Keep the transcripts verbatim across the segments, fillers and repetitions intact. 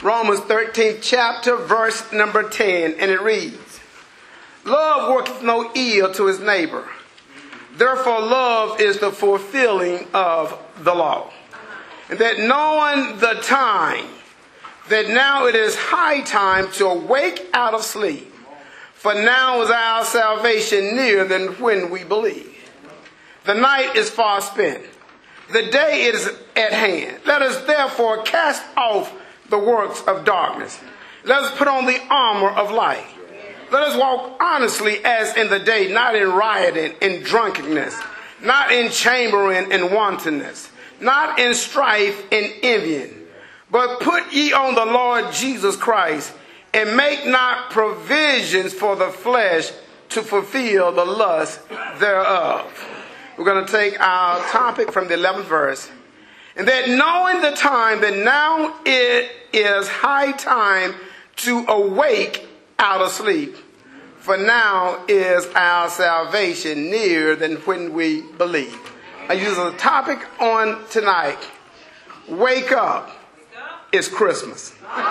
Romans thirteenth chapter, verse number ten, and it reads, "Love worketh no ill to his neighbor. Therefore love is the fulfilling of the law. And that knowing the time, that now it is high time to awake out of sleep. For now is our salvation nearer than when we believe. The night is far spent. The day is at hand. Let us therefore cast off the works of darkness. Let us put on the armor of light. Let us walk honestly as in the day, not in rioting and drunkenness, not in chambering and wantonness, not in strife and envying. But put ye on the Lord Jesus Christ, and make not provisions for the flesh to fulfill the lust thereof." We're going to take our topic from the eleventh verse. "And that knowing the time, that now it is high time to awake out of sleep. For now is our salvation nearer than when we believe." I use a topic on tonight. Wake up. It's Christmas.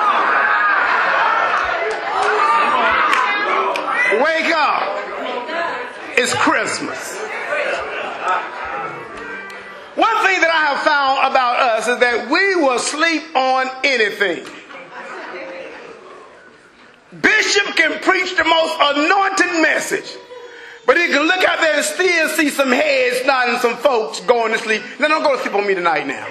Wake up. It's Christmas. One thing that I have found about us is that we will sleep on anything. Bishop can preach the most anointed message, but he can look out there and still see some heads nodding, some folks going to sleep. Now, don't go to sleep on me tonight now.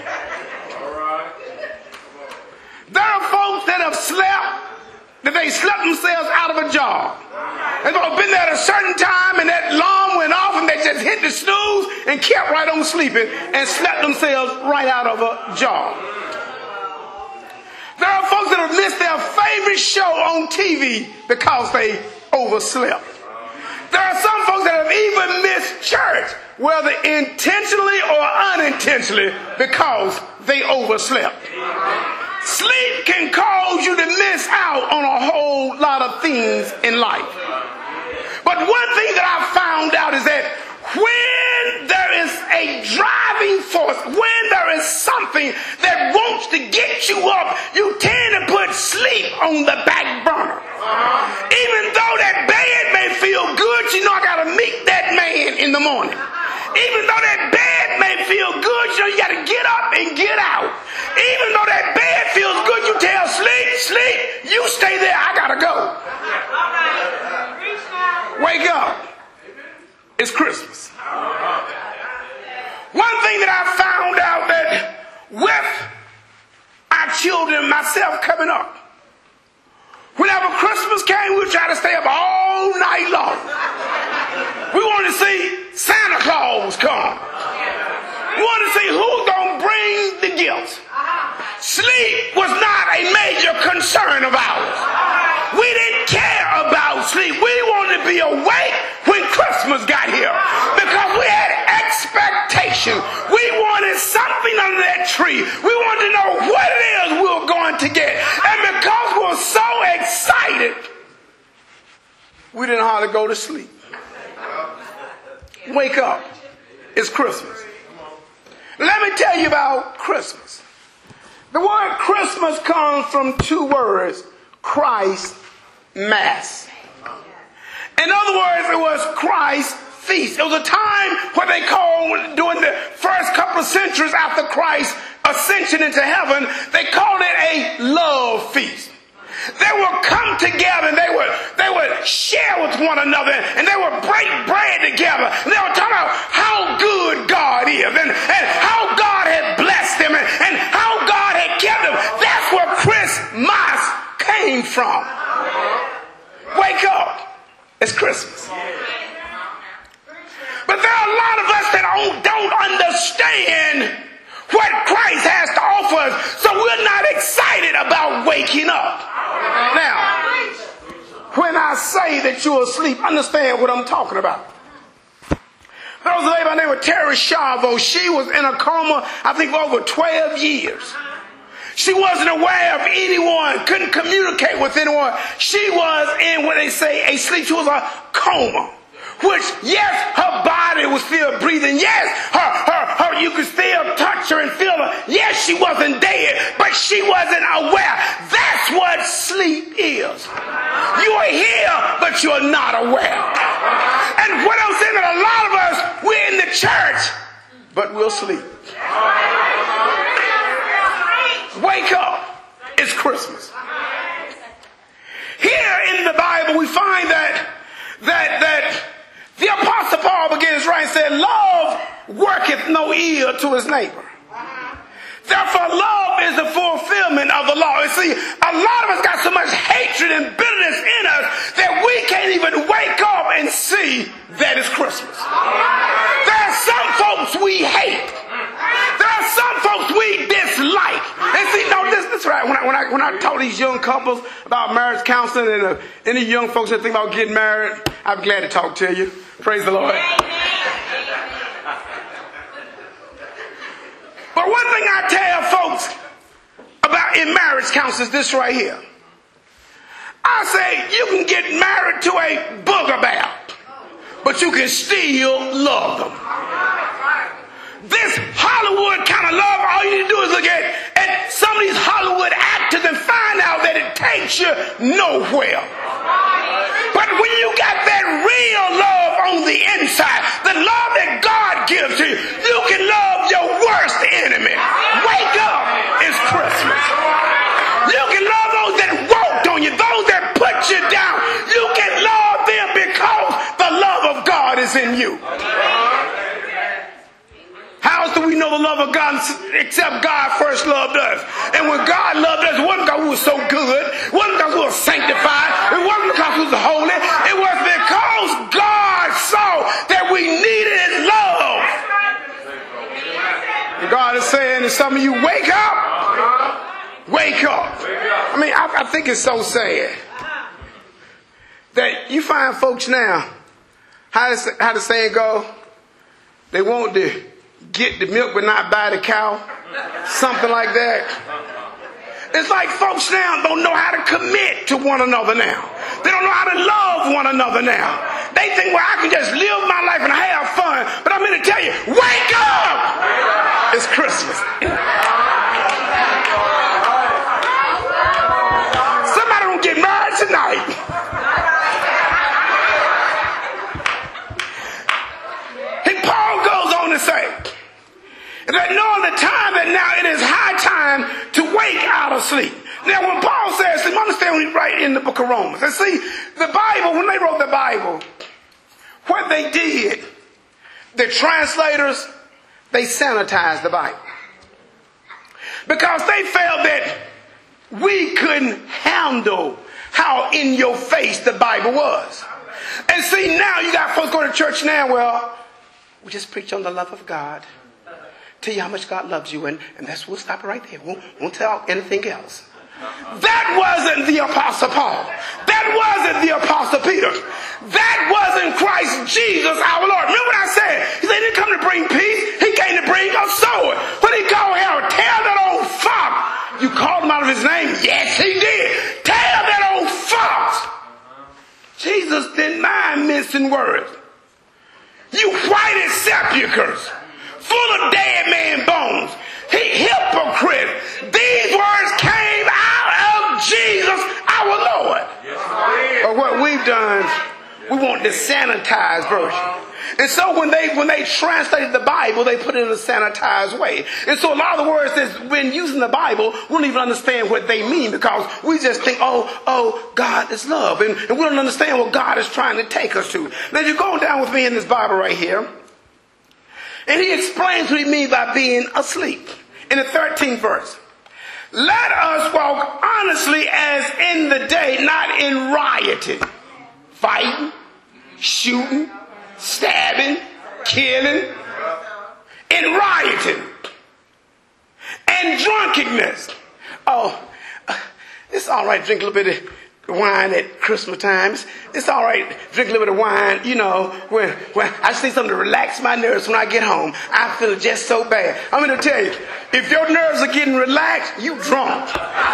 There are folks that have slept, that they slept themselves out of a job. They've been there at a certain time and that alarm went off and they just hit the snooze and kept right on sleeping and slept themselves right out of a job. There are folks that have missed their favorite show on T V because they overslept. There are some folks that have even missed church, whether intentionally or unintentionally, because they overslept. Sleep can cause you to miss out on a whole lot of things in life. But one thing that I found out is that when there is a driving force, when there is something that wants to get you up, you tend to put sleep on the back burner. Even though that bed may feel good, you know I got to meet that man in the morning. Even though that bed may feel good, you know you got to get up and get out. Even though that bed feels good, you tell sleep, sleep, you stay there, I got to go. Wake up. It's Christmas. One thing that I found out that with our children, myself coming up, whenever Christmas came, we would try to stay up all night long. We wanted to see Santa Claus come. We wanted to see who's going to bring the gifts. Sleep was not a major concern of ours. We didn't care about sleep. We wanted to be awake when Christmas got here because we had expectation. We wanted something under that tree. We wanted to know what it is we were going to get. And because we were so excited, we didn't hardly go to sleep. Wake up. It's Christmas. Let me tell you about Christmas. The word Christmas comes from two words, Christ Mass. In other words, it was Christ's feast. It was a time what they called, during the first couple of centuries after Christ's ascension into heaven, they called it a love feast. They would come together and they would, they would share with one another and they would break bread together. And they would talk about how good God is and, and how God had blessed them and, and how God had kept them. That's where Christmas came from. Wake up. It's Christmas. But there are a lot of us that don't, don't understand what Christ has to offer us, so we're not excited about waking up. Now, when I say that you're asleep, understand what I'm talking about. There was a lady by the name of Terry Schiavo. She was in a coma, I think, for over twelve years. She wasn't aware of anyone, couldn't communicate with anyone. She was in what they say a sleep. She was a coma. Which, yes, her body was still breathing. Yes, her, her, her, you could still touch her and feel her. Yes, she wasn't dead, but she wasn't aware. That's That's what sleep is. You are here, but you're not aware. And what I'm saying that a lot of us, we're in the church, but we'll sleep. Wake up. It's Christmas. Here in the Bible, we find that that that the Apostle Paul begins right and said, love worketh no ill to his neighbor. Therefore, love is the fulfillment of the law. You see, a lot of us got so much hatred and bitterness in us that we can't even wake up and see that it's Christmas. There are some folks we hate. There are some folks we dislike. And see, no, this, this is right. When I, when I, when I talk to these young couples about marriage counseling and uh, any young folks that think about getting married, I'm glad to talk to you. Praise the Lord. But one thing I tell folks about in marriage counseling is this right here. I say you can get married to a booger bear, but you can still love them. This Hollywood kind of love, all you need to do is look at, at some of these Hollywood actors and find out that it takes you nowhere. But when you got that real love on the inside, the love that God gives to you, you can love your worst enemy. Wake up, it's Christmas. You can love those that walked on you, those that put you down. You can love them because the love of God is in you. How else do we know the love of God except God first loved us? And when God loved us, it wasn't because we were so good. It wasn't because we were sanctified. It wasn't because we were holy. It was because God saw that we needed his love. And God is saying to some of you, wake up. Wake up. I mean, I, I think it's so sad that you find folks now, how does, how the saying go? They want to get the milk but not buy the cow. Something like that. It's like folks now don't know how to commit to one another now. They don't know how to love one another now. They think, well, I can just live my life and have fun. But I'm here to tell you, wake up! It's Christmas. Somebody don't get married tonight. And Paul goes on to say, that knowing the time that now it is high time to wake out of sleep. Now when Paul says, see, understand when he write in the book of Romans. And see, the Bible, when they wrote the Bible, what they did, the translators, they sanitized the Bible. Because they felt that we couldn't handle how in your face the Bible was. And see, now you got folks going to church now, well, we just preach on the love of God. Tell you how much God loves you, and, and that's we'll stop it right there. We won't, won't tell anything else. That wasn't the Apostle Paul. That wasn't the Apostle Peter. That wasn't Christ Jesus our Lord. Remember what I said? He said he didn't come to bring peace. He came to bring a sword. What did he call Harold? Tell that old fox. You called him out of his name? Yes, he did. Tell that old fox. Jesus didn't mind mincing words. You whited sepulchres, full of dead man bones. He hypocrite. These words came out of Jesus our Lord. Yes, but what we've done, we want the sanitized version. And so when they when they translated the Bible, they put it in a sanitized way. And so a lot of the words that's been used in the Bible, we don't even understand what they mean because we just think, oh, oh, God is love. And, and we don't understand what God is trying to take us to. Now you go down with me in this Bible right here. And he explains what he means by being asleep. In the thirteenth verse. Let us walk honestly as in the day, not in rioting, fighting, shooting, stabbing, killing, in rioting, and drunkenness. Oh, it's all right to drink a little bit of wine at Christmas times. It's all right to drink a little bit of wine, you know, when, when I just need something to relax my nerves when I get home. I feel just so bad. I'm going to tell you, if your nerves are getting relaxed, you drunk.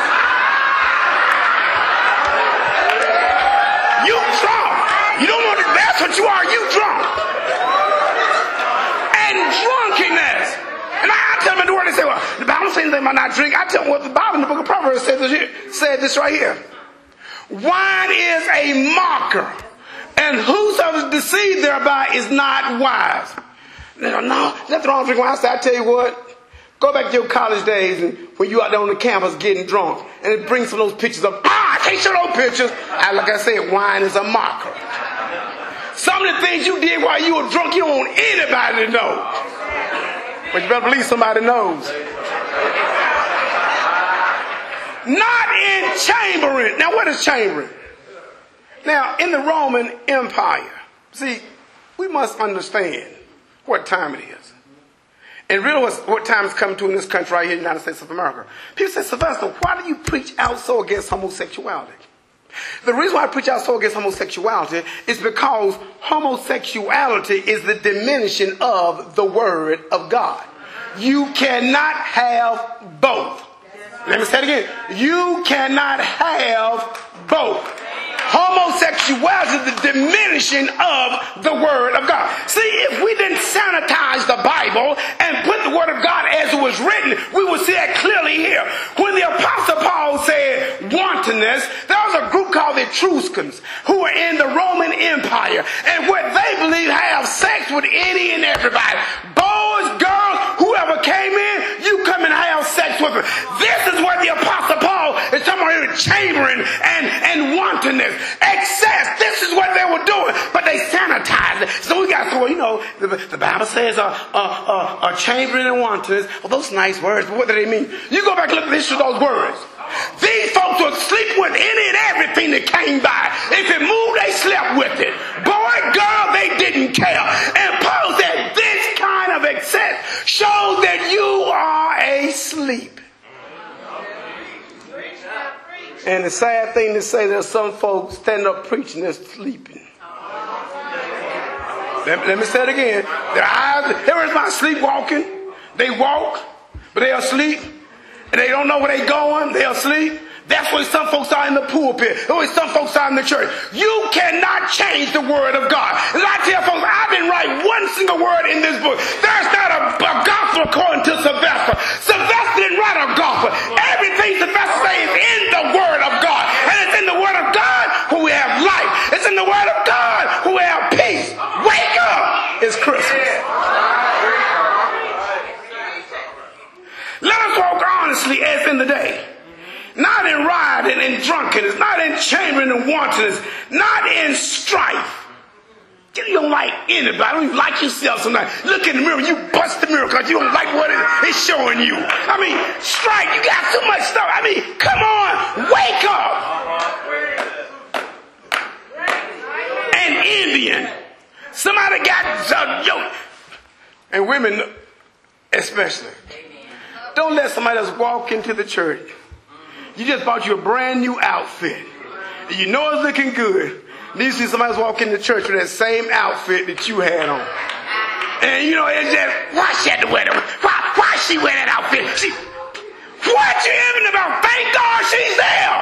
You drunk. You don't know that that's what you are. You drunk. And drunkenness. And I tell them, the word, they say, well, the Bible says anything about not drink. I tell them what the Bible in the book of Proverbs says this, here, said this right here. Wine is a mocker, and whosoever is deceived thereby is not wise. They go, no, nothing wrong with drinking wine. I say, I tell you what, go back to your college days and when you out there on the campus getting drunk, and it brings some of those pictures up. Ah, I can't show those pictures. And like I said, wine is a mocker. Some of the things you did while you were drunk, you don't want anybody to know. But you better believe somebody knows. Not in chambering. Now, what is chambering? Now, in the Roman Empire, see, we must understand what time it is. And really what, what time it's coming to in this country right here in the United States of America. People say, Sylvester, why do you preach out so against homosexuality? The reason why I preach out so against homosexuality is because homosexuality is the diminishing of the Word of God. You cannot have both. Let me say it again. You cannot have both. Homosexuality is the diminishing of the Word of God. See, if we didn't sanitize the Bible and put the Word of God as it was written, we would see that clearly here. When the Apostle Paul said wantonness, there was a group called the Etruscans who were in the Roman Empire. And what they believe have sex with any and everybody. Boys, girls, whoever came in, you come and have sex with them. This is what the Apostle Paul is talking about here, chambering and, and wantonness. Excess. This is what they were doing, but they sanitized it. So we got to, well, you know, the, the Bible says a uh, uh, uh, uh, chambering and wantonness. Well, those nice words, but what do they mean? You go back and look at the history of those words. These folks would sleep with any and everything that came by. If it moved, they slept with it. Boy, girl, they didn't care. And Paul said this kind of excess shows that you are asleep. And the sad thing to say, there's some folks standing up preaching and sleeping. Let, let me say it again. Their eyes, here is my sleepwalking. They walk, but they are asleep. And they don't know where they're going. They're asleep. That's where some folks are in the pulpit. That's where some folks are in the church. You cannot change the Word of God. And I tell folks, I didn't write one single word in this book. There's not a, a gospel according to Sylvester. Sylvester didn't write a gospel. Everything Sylvester says is in the Word of God. And it's in the Word of God who we have life. It's in the Word of God who we have peace. Wake up! It's Christmas. Let us walk honestly as in the day. Not in rioting and drunkenness, not in chambering and wantonness, not in strife. You don't like anybody. You don't even like yourself sometimes. Look in the mirror, you bust the mirror because you don't like what it's showing you. I mean, strife, you got so much stuff. I mean, come on, wake up. And envying. Somebody got uh, yo, and women especially. Don't let somebody else walk into the church. You just bought you a brand new outfit. You know it's looking good. And you see somebody else walk into church with that same outfit that you had on. And you know, it's just, why she had to wear that? Why, why she wear that outfit? She, what you even about? Thank God she's there.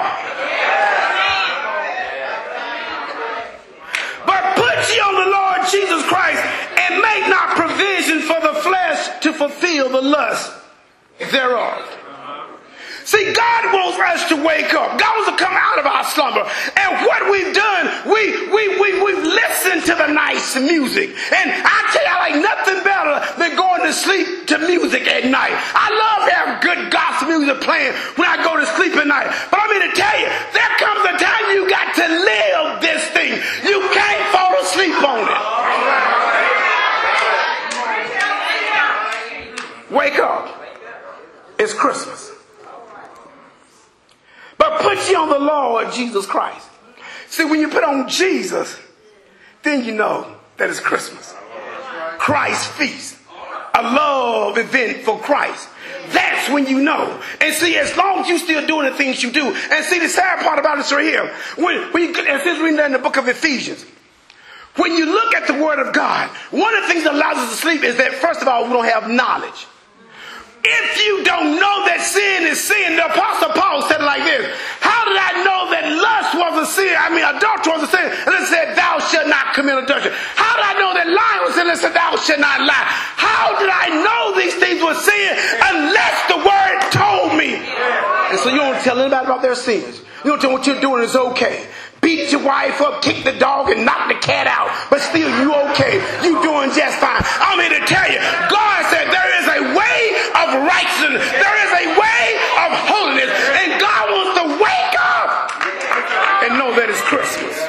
But put ye on the Lord Jesus Christ and make not provision for the flesh to fulfill the lust thereof. See, God wants us to wake up. God wants to come out of our slumber. And what we've done, we, we, we, we've listened to the nice music. And I tell you, I like nothing better than going to sleep to music at night. I love having good gospel music playing when I go to sleep at night. But I'm here to tell you, there comes a time you got to live this thing. You can't fall asleep on it. Wake up. It's Christmas. But put ye on the Lord Jesus Christ. See, when you put on Jesus, then you know that it's Christmas. Christ's feast. A love event for Christ. That's when you know. And see, as long as you're still doing the things you do. And see, the sad part about this right here. When, when you, as it's written in the book of Ephesians. When you look at the Word of God, one of the things that allows us to sleep is that, first of all, we don't have knowledge. If you don't know that sin is sin, the Apostle Paul said it like this. How did I know that lust was a sin? I mean, adultery was a sin. And it said, thou shalt not commit adultery. How did I know that lying was a sin? It said, thou mouth shall not lie. How did I know these things were sin unless the word told me? And so you don't tell anybody about their sins. You don't tell them what you're doing is okay. Beat your wife up, kick the dog, and knock the cat out. But still, you okay. You doing just fine. I'm here to tell you, God said there is a way of righteousness. There is a way of holiness. And God wants to wake up and know that it's Christmas.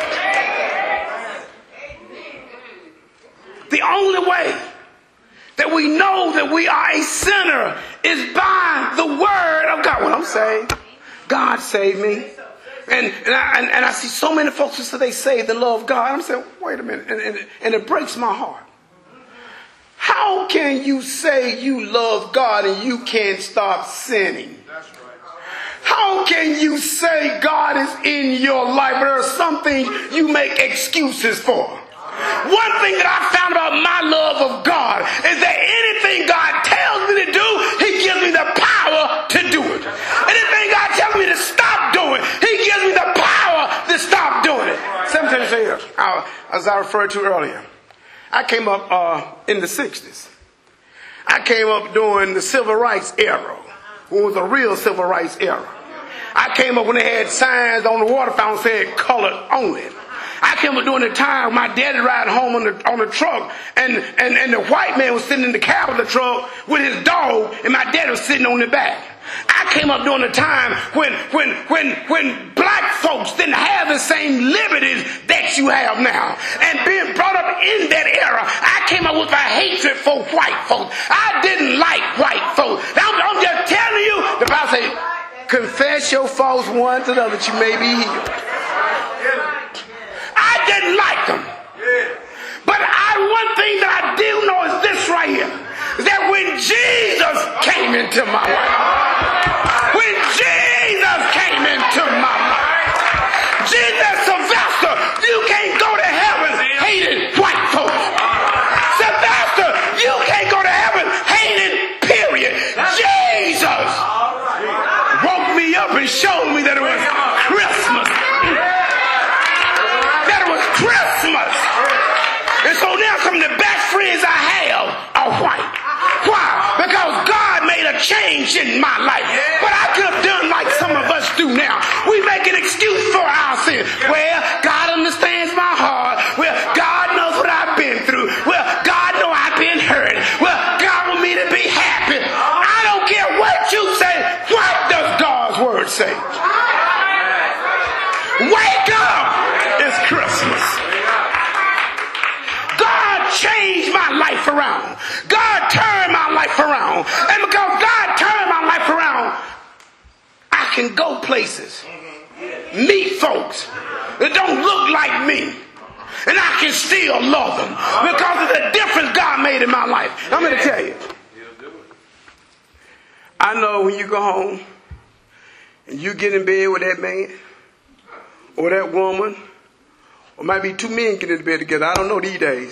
The only way that we know that we are a sinner is by the word of God. When I'm saved, God saved me. And and I, and, and I see so many folks who say they say they love God. I'm saying, wait a minute. And, and, and it breaks my heart. How can you say you love God and you can't stop sinning? How can you say God is in your life, but there are some things you make excuses for? One thing that I found about my love of God is that anything God tells me to do, he gives me the power to do it. Anything God tells me to stop doing, he gives me the power to stop doing it. Sometimes here, as I referred to earlier, I came up uh, in the sixties. I came up during the civil rights era, when it was a real civil rights era. I came up when they had signs on the water fountain saying colored only. I came up during the time my daddy riding home on the on the truck, and, and, and the white man was sitting in the cab of the truck with his dog, and my daddy was sitting on the back. I came up during the time when when when when black folks didn't have the same liberties that you have now. And being brought up in that era, I came up with a hatred for white folks. I didn't like white folks. I'm, I'm just telling you, the Bible says, confess your faults one to the other that you may be healed. I didn't like them. But I, one thing that I do know is this right here. Is that when Jesus came into my life. When Jesus came into my life. Jesus Sylvester, you can't go to heaven hating white folks. Sylvester, you can't go to heaven hating, period. Jesus woke me up and showed me that it was Christmas. Christmas. And so now some of the best friends I have are white. Why? Because God made a change in my life. But I could have done like some of us do now. We make an excuse for our sin. Well, God understands my heart. Well, God knows what I've been through. Well, God knows I've been hurt. Well, God wants me to be happy. I don't care what you say. What does God's word say? Wake up! It's Christmas. God changed my life around. God turned my life around. And because God turned my life around, I can go places, meet folks that don't look like me, and I can still love them because of the difference God made in my life. I'm going to tell you. I know when you go home and you get in bed with that man or that woman, or might be two men getting into bed together. I don't know these days.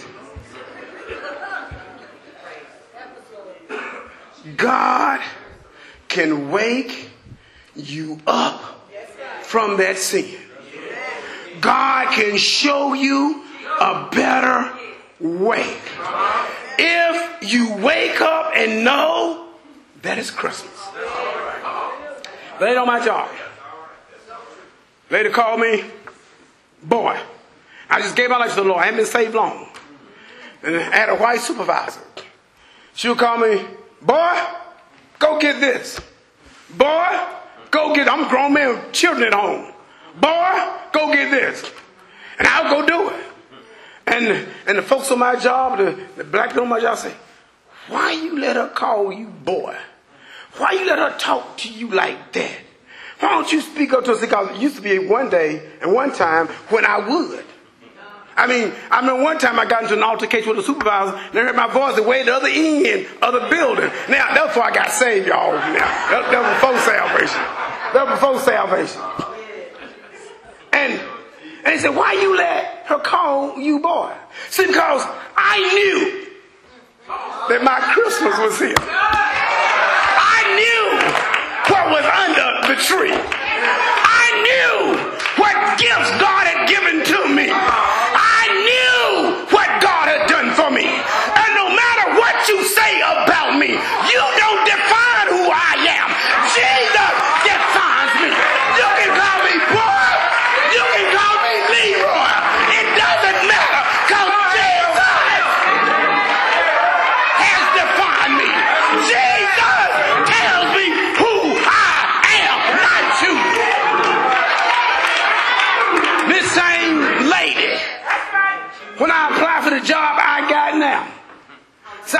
God can wake you up from that sin. God can show you a better way. If you wake up and know that it's Christmas. Lady on my job. Lady called me, boy, I just gave my life to the Lord. I haven't been saved long. And I had a white supervisor. She would call me, boy, go get this. Boy, go get, I'm a grown man with children at home. Boy, go get this. And I'll go do it. And and the folks on my job, the, the black people on my job say, why you let her call you boy? Why you let her talk to you like that? Why don't you speak up to us? Because it used to be one day and one time when I would. I mean, I remember one time I got into an altercation with a supervisor, and they heard my voice way at the other end of the building. Now, that's before I got saved, y'all. Now, that, that was before salvation. That was before salvation. And, and he said, why you let her call you boy? See, because I knew that my Christmas was here. I knew what was under the tree. I knew what gifts God had given to me. I knew what God had done for me. And no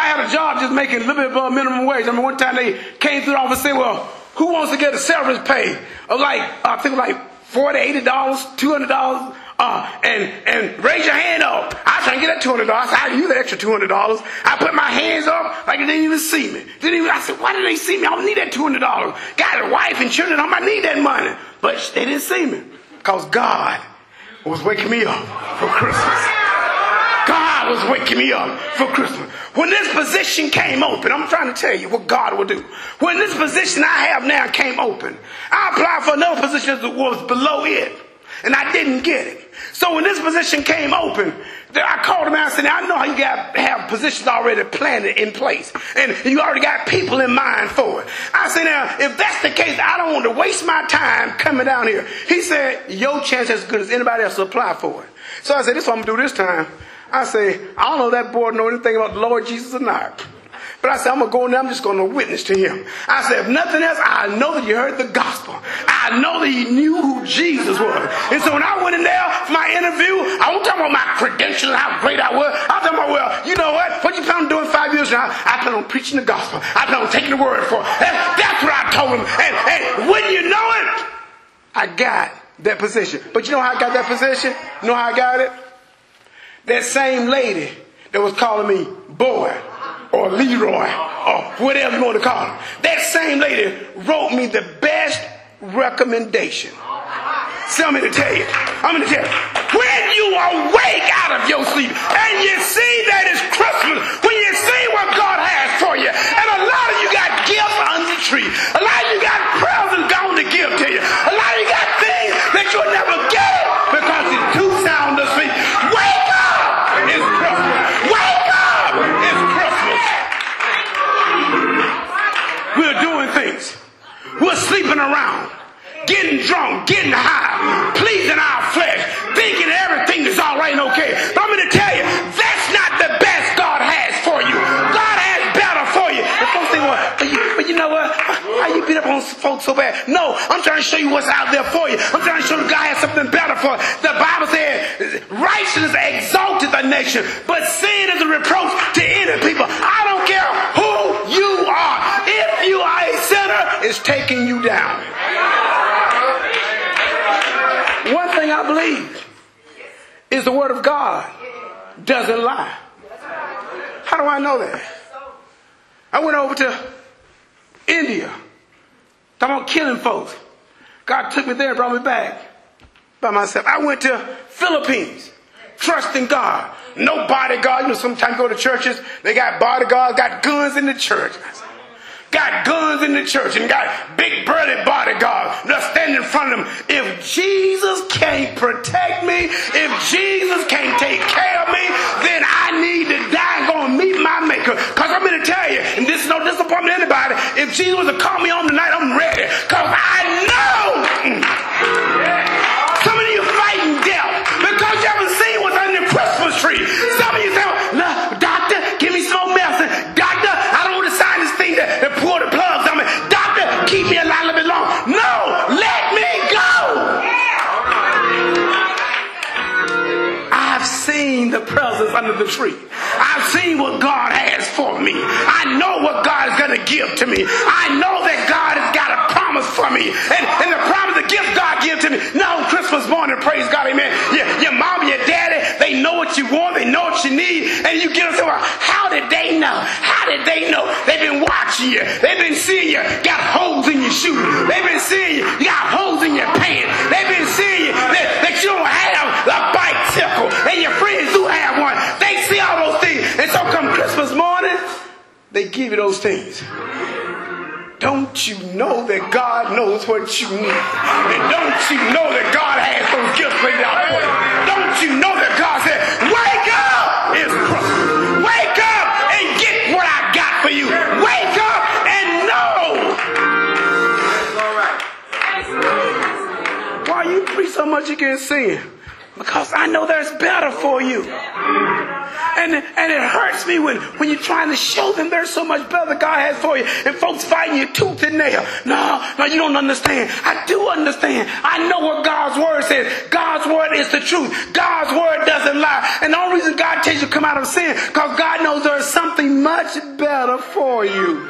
had a job just making a little bit above minimum wage. I mean, one time they came through the office and said, well, who wants to get a severance pay of like, I think like forty dollars, eighty dollars, two hundred dollars? Uh, and, and raise your hand up. I was trying to get that two hundred dollars. I said, I'll use that extra two hundred dollars. I put my hands up like they didn't even see me. Didn't even, I said, why did they see me? I don't need that two hundred dollars. Got a wife and children. I need that money. But they didn't see me because God was waking me up for Christmas. God was waking me up for Christmas. When this position came open, I'm trying to tell you what God will do. When this position I have now came open, I applied for another position that was below it, and I didn't get it. So when this position came open, I called him out and said, I know you got to have positions already planted in place. And you already got people in mind for it. I said, now, if that's the case, I don't want to waste my time coming down here. He said, your chance is as good as anybody else to apply for it. So I said, this is what I'm going to do this time. I say, I don't know if that boy know anything about the Lord Jesus or not. But I said, I'm going to go in there, I'm just going to witness to him. I said, if nothing else, I know that you heard the gospel. I know that he knew who Jesus was. And so when I went in there for my interview, I wasn't talking about my credentials, how great I was. I was talking about, well, you know what? What you plan on doing five years now? I plan on preaching the gospel. I plan on taking the word for it. That's, that's what I told him. And, and when you know it, I got that position. But you know how I got that position? You know how I got it? That same lady that was calling me boy, or Leroy, or whatever you want to call him. That same lady wrote me the best recommendation. So I'm going to tell you, I'm going to tell you, when you awake out of your sleep and you see that it's Christmas, when you see what God has for you, and a lot of you got gifts under the tree, a lot of you got presents going to give to you, a lot of you got things that you'll never get because it's too sound asleep. Wake up! It's Christmas. Wake up! It's Christmas. We're doing things. We're sleeping around, getting drunk, getting high, pleasing our flesh, thinking everything is all right and okay. But I'm going to tell you, that's not the best God has for you. God has better for you. And folks say, well, but you, but you know what? Why you beat up on folks so bad? No, I'm trying to show you what's out there for you. I'm trying to show you God has something better for you. The Bible says, righteousness exalteth a nation, but sin is a reproach to any people. I don't care who you are. If you are a sinner, it's taking you down. One thing I believe is the word of God doesn't lie. How do I know that? I went over to India, talking about killing folks. God took me there and brought me back by myself. I went to Philippines, trusting God. No bodyguard. You know, sometimes you go to churches, they got bodyguards, got guns in the church. Got guns in the church and got big burly bodyguards that stand in front of them. If Jesus can't protect me, if Jesus can't take care of me, then I need to die and go and meet my maker. Because I'm going to tell you, and this is no disappointment to anybody, if Jesus was to call me home tonight, I'm ready. Because I know some of you fighting death because you haven't seen what's under the Christmas tree. Some of you say, no, doctor, give me some more medicine. Doctor, I don't want to sign this thing that, that pour the plugs on me. Doctor, keep me alive a little bit long. No, let me go. I've seen the presents under the tree. I've seen what God has for me. I know what God is going to give to me. I know that God has got a promise for me. And, and the promise, the gift God gives to me. Now on Christmas morning, praise God, amen. Your, your mom, your daddy, they know what you want. They know what you need. And you get them, well, how did they know? How did they know? They've been watching you. They've been seeing you got holes in your shoes. They've been seeing you, you got holes in your pants. They've been seeing you that, that you don't have a bicycle. And your friends do have one. They see all those things. And so come Christmas morning, they give you those things. Don't you know that God knows what you need? And don't you know that God has those gifts laid out for you? Don't you know that God said, wake up, it's Christmas. Wake up and get what I got for you. Wake up and know. Why you preach so much against sin? Because I know there's better for you. And, and it hurts me when, when you're trying to show them there's so much better that God has for you. And folks fighting you tooth and nail. No, no, you don't understand. I do understand. I know what God's word says. God's word is the truth. God's word doesn't lie. And the only reason God tells you to come out of sin, because God knows there is something much better for you.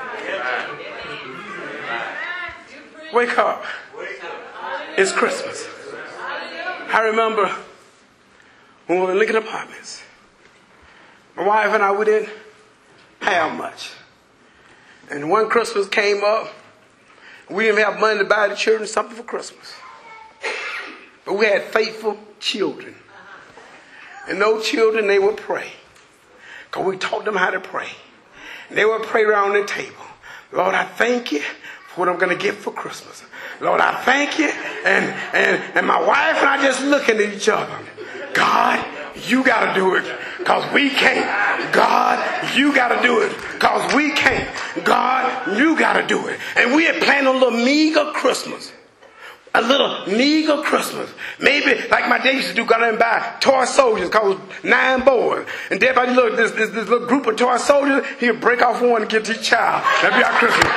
Wake up. It's Christmas. I remember when we were in Lincoln Apartments. My wife and I, we didn't have much. And one Christmas came up, we didn't have money to buy the children something for Christmas. But we had faithful children. And those children, they would pray. Because we taught them how to pray. And they would pray around the table. Lord, I thank you for what I'm going to get for Christmas. Lord, I thank you. And, and, and my wife and I just looking at each other. God, you got to do it because we can't. God, you got to do it because we can't. God, you got to do it. And we had planned a little meager Christmas. A little meager Christmas. Maybe like my dad used to do, go and buy toy soldiers called nine boys. And then by look, this, this, this little group of toy soldiers, he'll break off one and give to each child. That'd be our Christmas.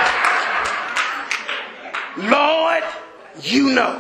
Lord, you know.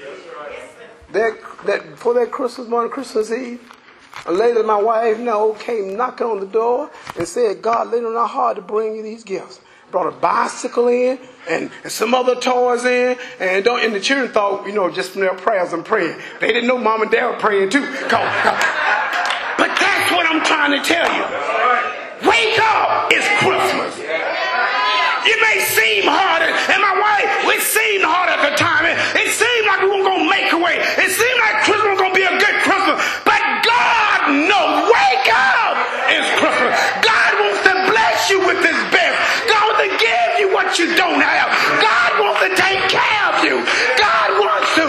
That, that before that Christmas morning, Christmas Eve, a lady that my wife know came knocking on the door and said, God laid on our heart to bring you these gifts. Brought a bicycle in and, and some other toys in. And, don't, and the children thought, you know, just from their prayers and praying. They didn't know mom and dad were praying too. Cause, cause, but that's what I'm trying to tell you. Wake up, it's Christmas. It may seem harder, and my wife, it seemed hard at the time. It, it seemed like we weren't going to make a way. It seemed like Christmas was going to be a good Christmas. But God knows, wake up! It's Christmas. God wants to bless you with His best. God wants to give you what you don't have. God wants to take care of you. God wants to.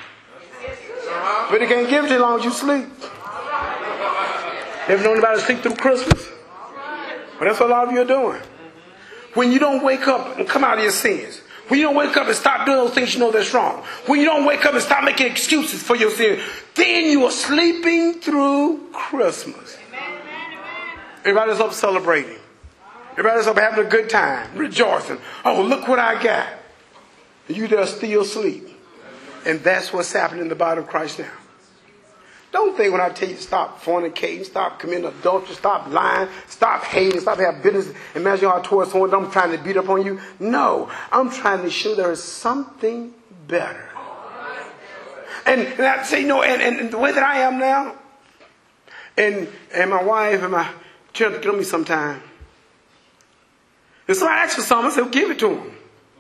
But He can't give it to you as long as you sleep. Ever known anybody sleep through Christmas? But that's what a lot of you are doing. When you don't wake up and come out of your sins. When you don't wake up and stop doing those things you know that's wrong. When you don't wake up and stop making excuses for your sins. Then you are sleeping through Christmas. Everybody's up celebrating. Everybody's up having a good time. Rejoicing. Oh, look what I got. You there still asleep. And that's what's happening in the body of Christ now. Don't think when I tell you stop fornicating, stop committing adultery, stop lying, stop hating, stop having bitterness. Imagine how towards someone, I'm trying to beat up on you. No, I'm trying to show there is something better. And, and I say, no, and, and, and the way that I am now, and and my wife and my children get on me sometime. If somebody asks for something, I say, well, give it to them.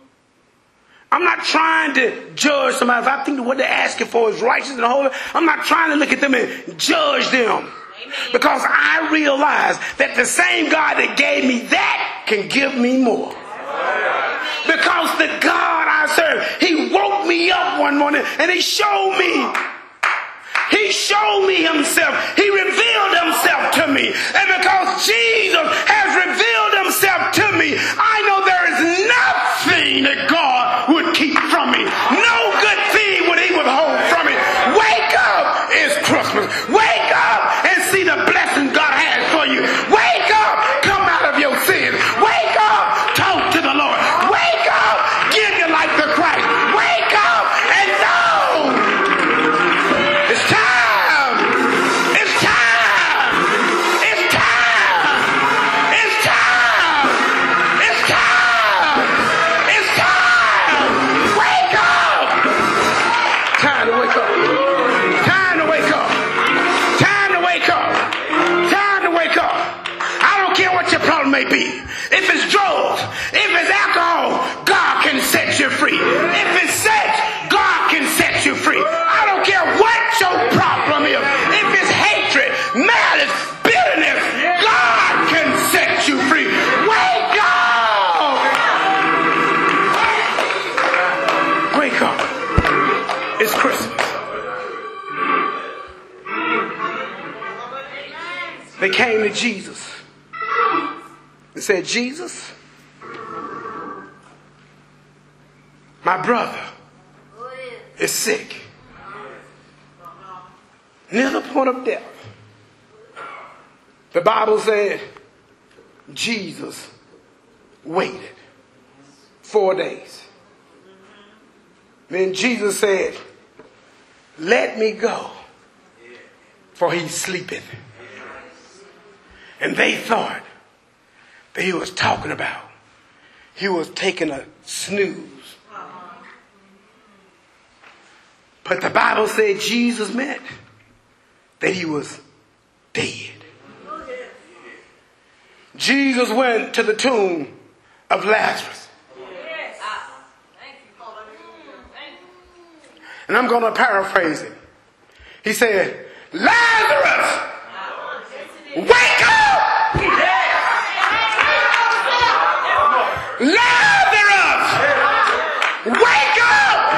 I'm not trying to judge somebody. If I think that what they're asking for is righteous and holy, I'm not trying to look at them and judge them. Amen. Because I realize that the same God that gave me that can give me more. Because the God I serve, He woke me up one morning and He showed me. He showed me Himself. He revealed Himself to me. And because Jesus has revealed Himself to me, I know there is nothing that God would keep from me. No good thing would He withhold from me. Wake up! It's Christmas. Wake up and see the blessing God has for you. Wake up! Come out of your sins. Wake up! Talk to the Lord. Wake up! Give your life to Christ. Wake up and know! It's time! It's time! It's time! It's time! It's time! It's time! Wake up! Time to wake up. Time to wake up. Time to wake up. Time to wake up. I don't care what your problem may be. If it's drugs, if it's alcohol, God can set you free. If it's sex, God can set you free. I don't care what your problem is. If it's hatred, malice, bitterness, God can set you free. Wake up! Wake up. It's Christmas. They came to Jesus and said, Jesus, my brother is sick. Near the point of death. The Bible said Jesus waited four days. Then Jesus said, let me go, for he sleepeth. And they thought that he was talking about he was taking a snooze. But the Bible said Jesus meant that he was dead. Jesus went to the tomb of Lazarus. And I'm going to paraphrase it. He said, Lazarus, wake up! Lazarus, wake up!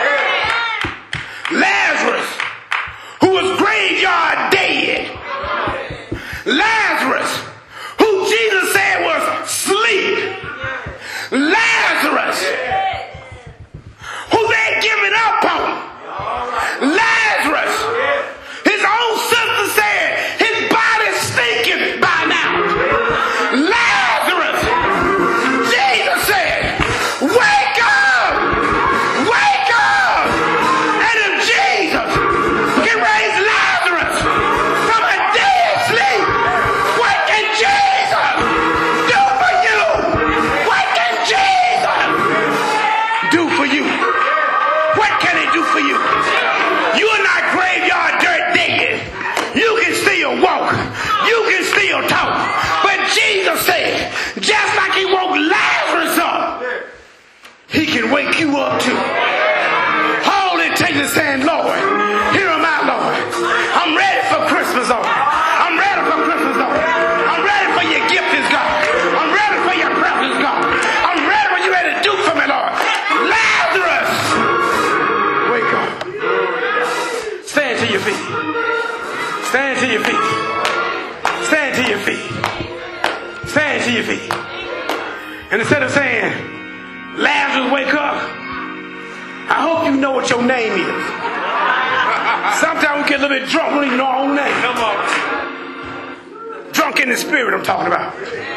Lazarus, who was graveyard dead. Lazarus, who Jesus said was asleep. Lazarus, who they had given up on. Lazarus, his own sister said his body's stinking by now. Lazarus, Jesus said, wake up! Wake up! And if Jesus can raise Lazarus from a dead sleep, what can Jesus do for you? What can Jesus do for you? What can he do for you? You are not graveyard dirt dead. You can still walk. You can still talk. But Jesus said, just like he woke Lazarus up, he can wake you up too. All it takes is saying, Lord, here am I, Lord. I'm ready for Christmas, Lord. I'm ready for Christmas, Lord. I'm ready for your gift, God. I'm ready for your presence, God. I'm ready for you ready to do for me, Lord. Lazarus, wake up. Stand to your feet. Stand to your feet. Stand to your feet. Stand to your feet. And instead of saying, Lazarus, wake up, I hope you know what your name is. Sometimes we get a little bit drunk, we don't even know our own name. Come on. Drunk in the spirit, I'm talking about.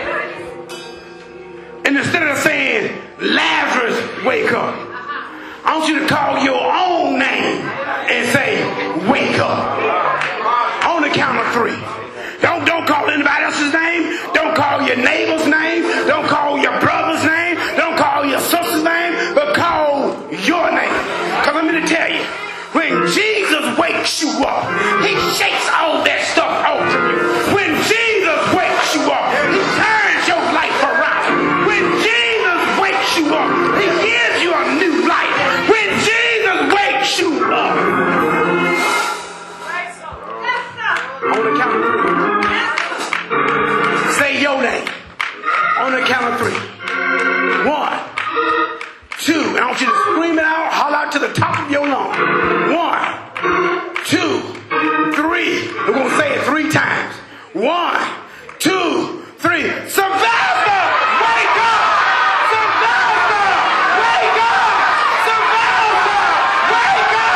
And instead of saying, Lazarus, wake up, I want you to call your own name and say, wake up. On the count of three. Don't, don't call anybody else's name. Don't call your neighbor's name. Don't call your brother's name. Don't call your sister's name. But call your name. Because I'm going to tell you, when Jesus wakes you up, he shakes all that stuff off from you. When Jesus wakes you up, he turns your life around. When Jesus wakes you up, he gives you a new life. When Jesus wakes you up, on the count of three, say your name. On the count of three. One, two, and I want you to scream it out, holler out to the top of your lungs. One, two, three. We're going to say it three times. One, two, three. Survivor! Wake up! Survivor! Wake up! Survivor! Wake up!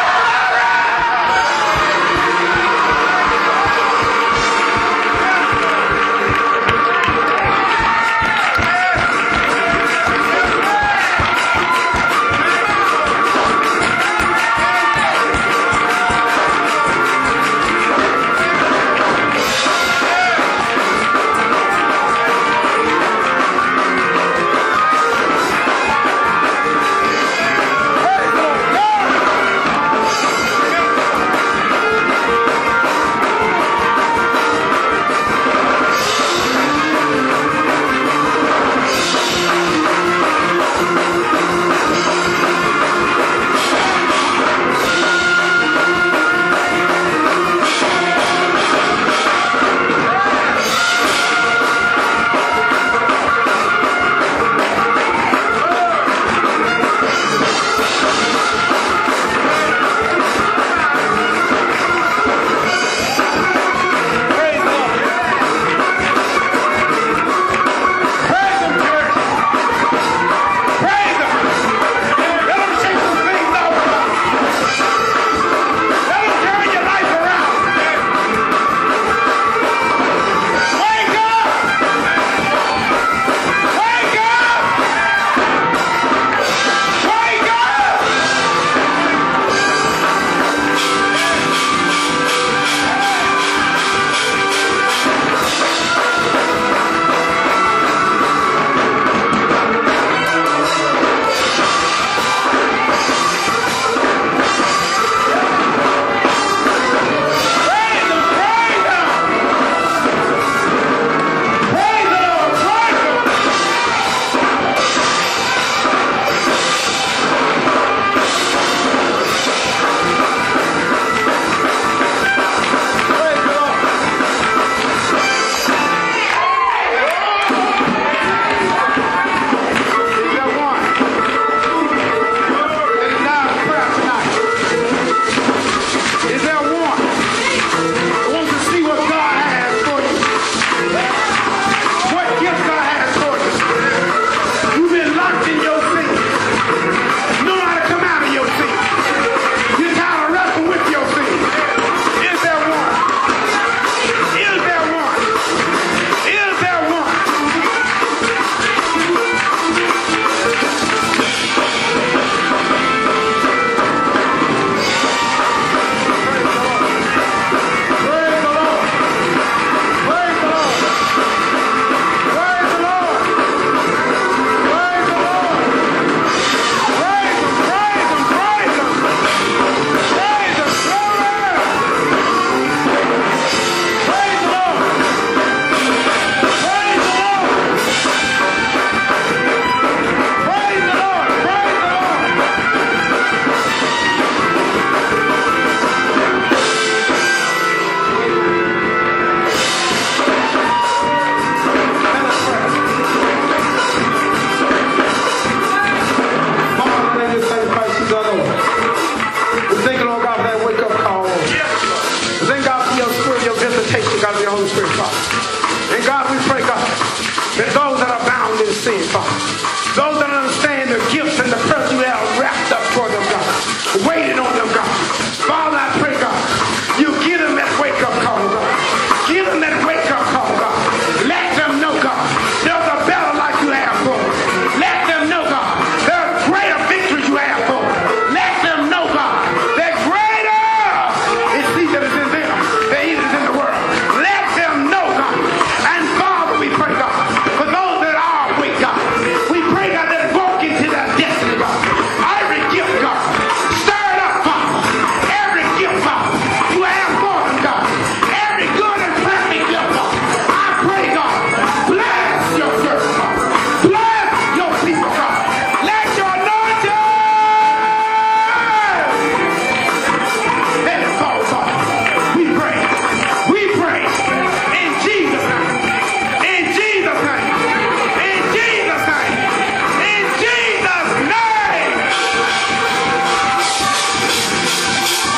waiting on